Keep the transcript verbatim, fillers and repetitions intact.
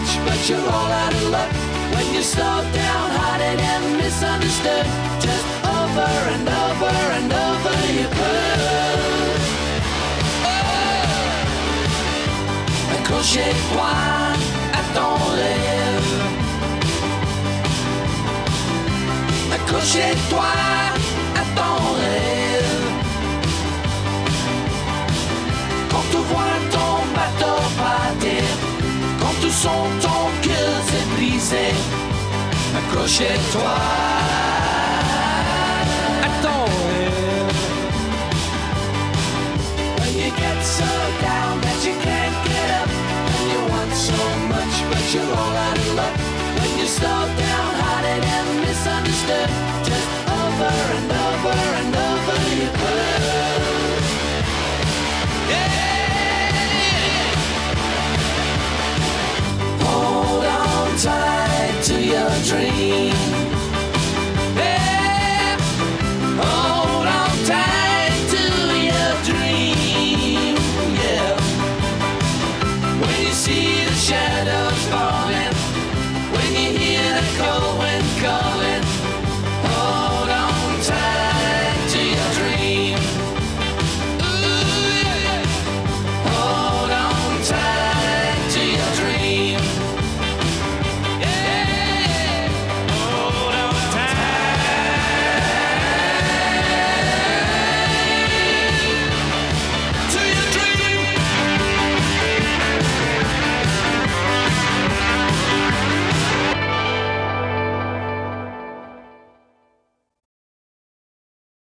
much, but you're all out of luck. When you're slowed down, hearted and misunderstood, just over and over and over you put. Oh! Accrochez-toi à ton rêve. Accrochez-toi à ton rêve. Quand tu vois ton bateau partir, quand tu sens ton cœur se briser, accrochez-toi à ton rêve. When you get so down that you can't get up, and you want so much but you're all out of luck. When you're slow down, hearted and misunderstood, just over and over and over you put. Yeah! Hold on tight to your dream.